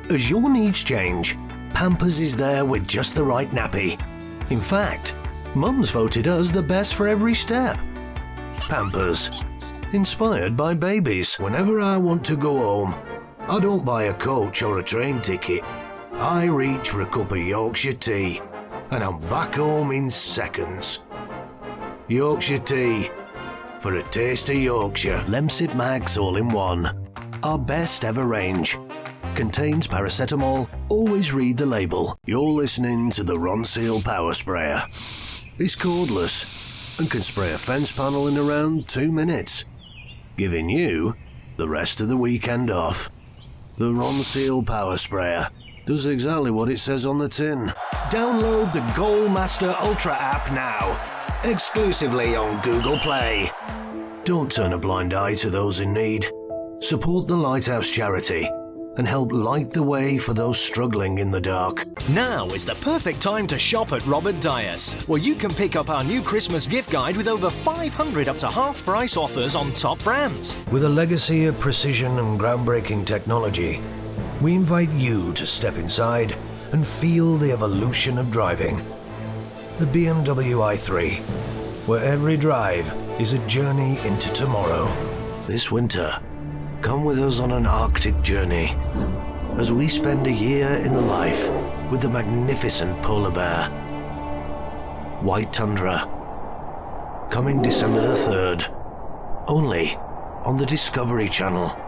As your needs change, Pampers is there with just the right nappy. In fact, Mum's voted us the best for every step. Pampers, inspired by babies. Whenever I want to go home, I don't buy a coach or a train ticket. I reach for a cup of Yorkshire tea, and I'm back home in seconds. Yorkshire tea, for a taste of Yorkshire. Lemsip Max All-in-One, our best ever range. Contains paracetamol. Always read the label. You're listening to the Ronseal Power Sprayer. It's cordless and can spray a fence panel in around 2 minutes, giving you the rest of the weekend off. The Ronseal Power Sprayer does exactly what it says on the tin. Download the Goalmaster Ultra app now, exclusively on Google Play. Don't turn a blind eye to those in need. Support the Lighthouse charity and help light the way for those struggling in the dark. Now is the perfect time to shop at Robert Dyas, where you can pick up our new Christmas gift guide with over 500 up to half-price offers on top brands. With a legacy of precision and groundbreaking technology, we invite you to step inside and feel the evolution of driving. The BMW i3, where every drive is a journey into tomorrow. This winter, come with us on an Arctic journey as we spend a year in the life with the magnificent polar bear. White Tundra, coming December the 3rd, only on the Discovery Channel.